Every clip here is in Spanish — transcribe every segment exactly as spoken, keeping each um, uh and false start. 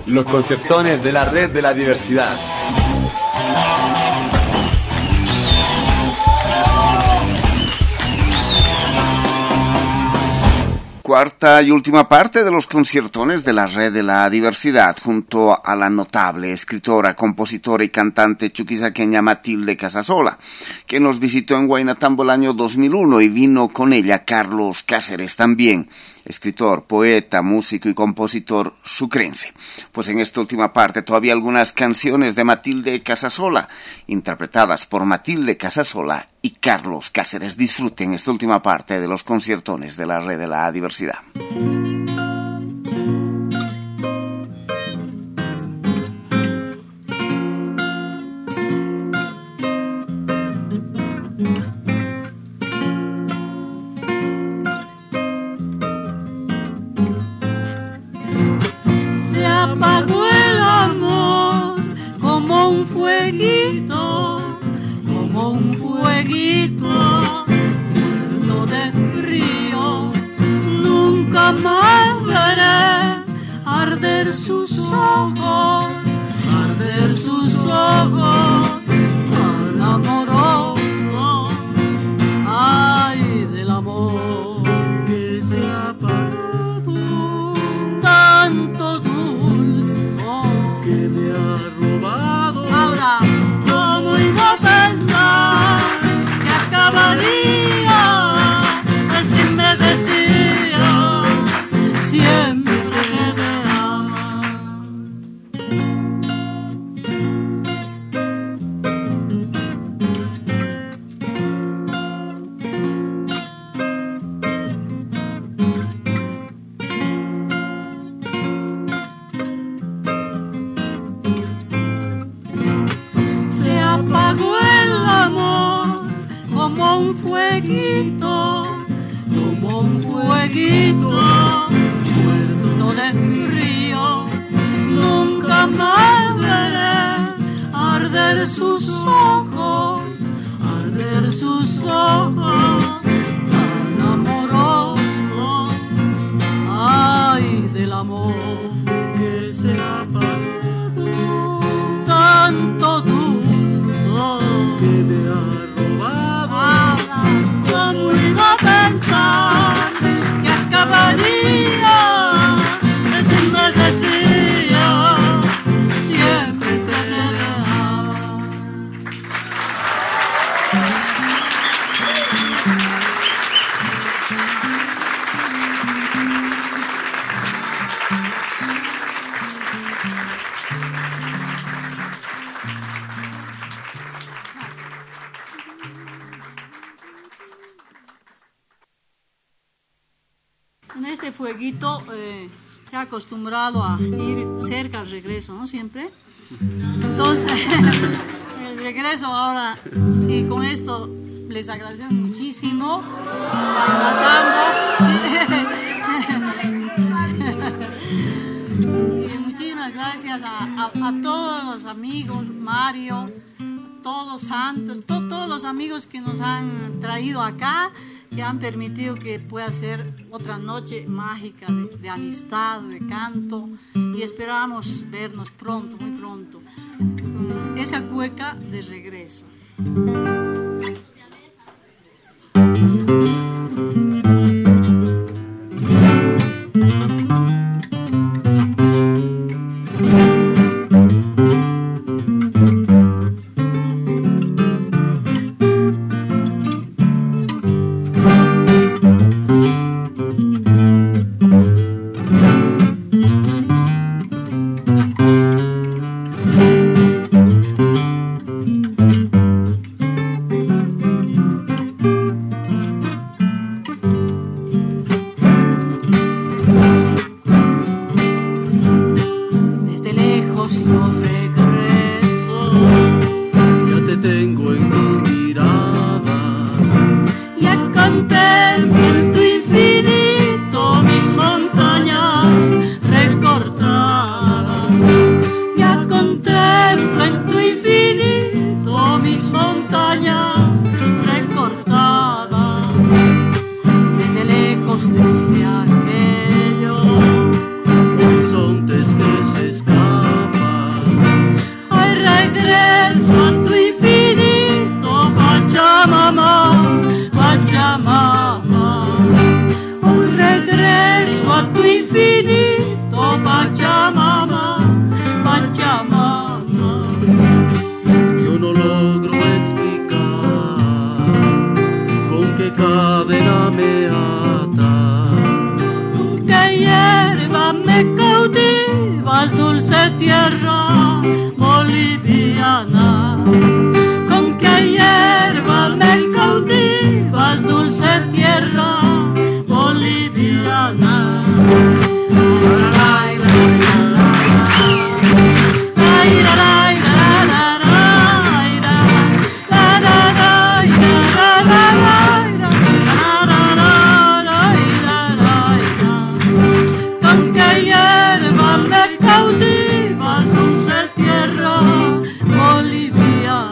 Los concertones de la Red de la Diversidad. Cuarta y última parte de los conciertones de la Red de la Diversidad, junto a la notable escritora, compositora y cantante chuquisaqueña Matilde Casasola, que nos visitó en Guaynatambó el año dos mil uno, y vino con ella Carlos Cáceres también, escritor, poeta, músico y compositor sucrense. Pues en esta última parte todavía algunas canciones de Matilde Casasola, interpretadas por Matilde Casasola y Carlos Cáceres. Disfruten esta última parte de los conciertones de la Red de la Diversidad. Apagó el amor como un fueguito, como un fueguito, muerto de frío. Nunca más veré arder sus ojos, arder sus ojos, tan amoroso. Ay, del amor que se ha apagado, tanto que me ha robado. Ahora, ¿cómo iba a pensar que acabaría? Así me decía, siempre me ama. Apagó el amor como un fueguito, como un fueguito, muerto de frío. Nunca más veré arder sus ojos, arder sus ojos, tan amoroso. Ay, del amor que se ha apagado, tanto dulce que me ha robado. ¿Cómo iba a pensar que acabaría? Así me decía, siempre te dejaba. En este fueguito eh, se ha acostumbrado a ir cerca al regreso, ¿no? Siempre. Entonces, el regreso ahora, y con esto les agradecemos muchísimo. Y muchísimas gracias a, a, a todos los amigos, Mario, todos santos, to, todos los amigos que nos han traído acá, que han permitido que pueda ser otra noche mágica de, de amistad, de canto, y esperamos vernos pronto, muy pronto, con esa cueca de regreso. me cautivas, dulce tierra boliviana. Con qué hierba me cautivas, dulce tierra boliviana. Con qué hierba me cautivas, dulce tierra boliviana.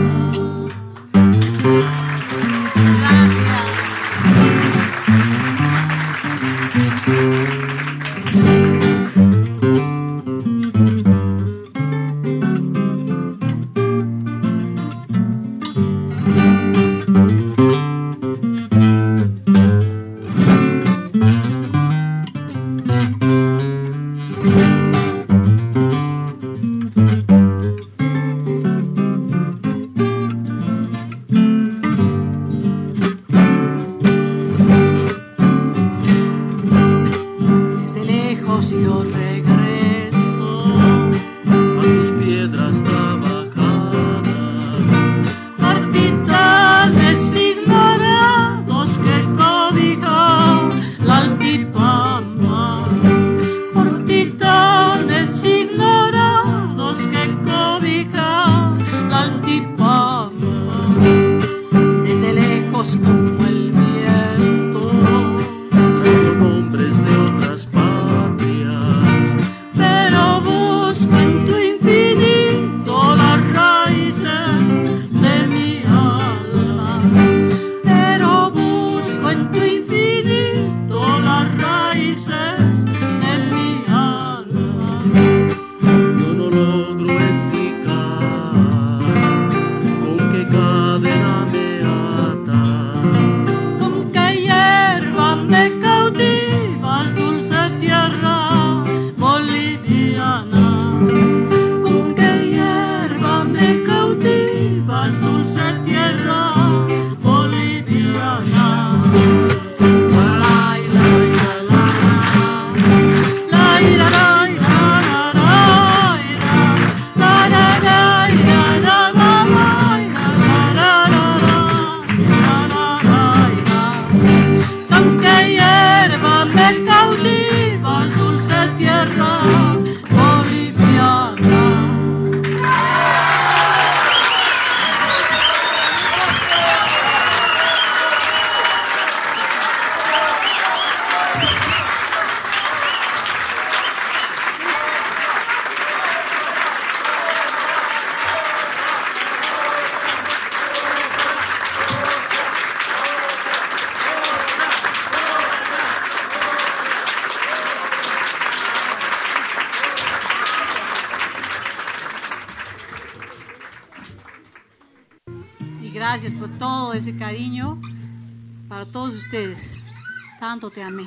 Gracias por todo ese cariño para todos ustedes. Tanto te amé.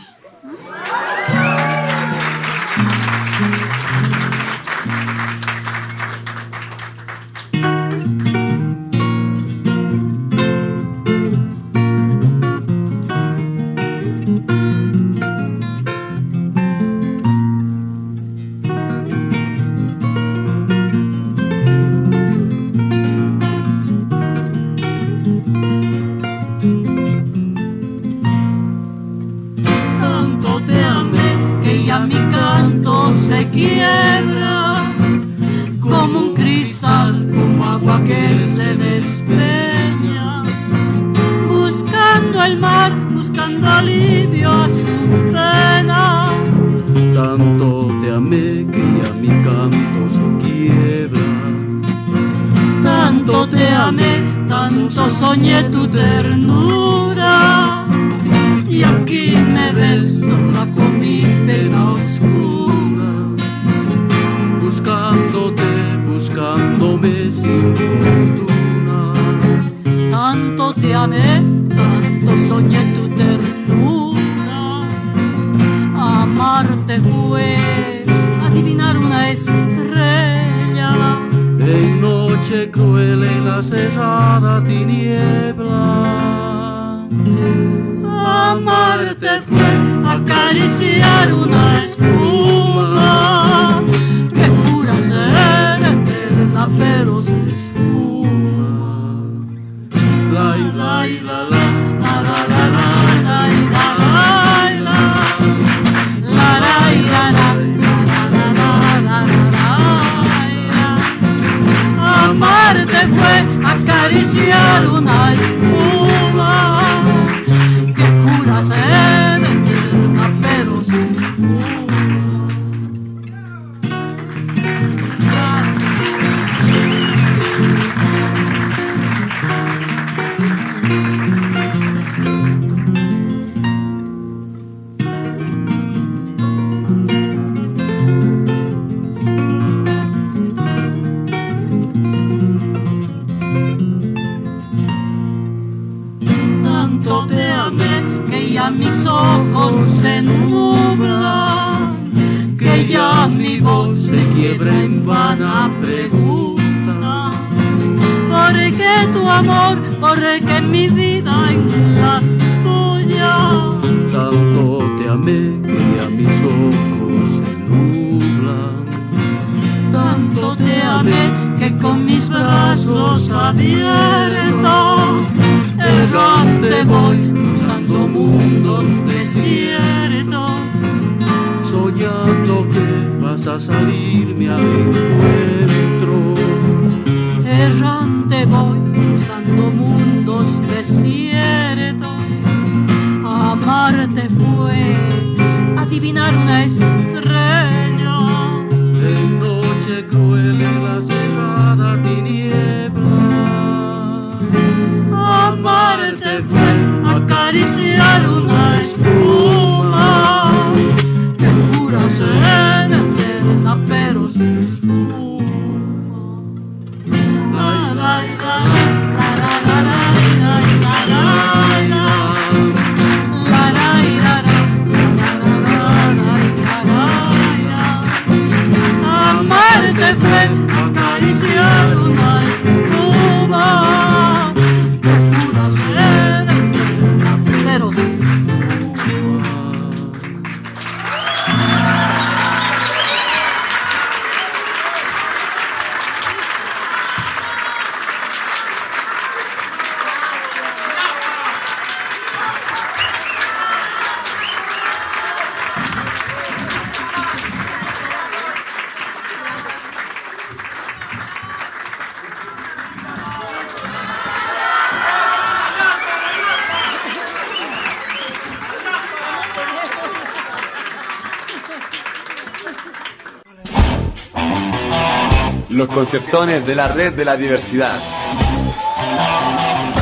Mi canto se quiebra como un cristal, como agua que se despeña, buscando el mar, buscando alivio a su pena. Tanto te amé que ya mi canto se quiebra. Tanto te amé, tanto soñé tu ternura, y aquí me ves sola con mi pena oscura, buscándote, buscándome sin fortuna. Tanto te amé, tanto soñé tu ternura, amarte fue adivinar una estrella en noche cruel en la cerrada tiniebla. Amarte fue acariciar una espuma acariciar una espuma que jura ser eterna pero sin espuma. Mis ojos se nublan, que ya mi voz se quiebra en vana pregunta. ¿Por qué tu amor? ¿Por qué mi vida en la tuya? Tanto te amé que ya mis ojos se nublan. Tanto te amé que con mis brazos abiertos errante voy cruzando mundos desiertos, soñando que vas a salirme al encuentro. Errante voy cruzando mundos desiertos. Amarte fue adivinar una estrella en noche cruel en la cerrada tiniebla. Amarte fue acariciar una espuma que jura ser eterna pero sin espuma. La, la, la, la, la, la, la, la, la, la. Amarte fue acariciar una espuma que jura ser eterna pero sin espuma. Los concertones de la Red de la Diversidad.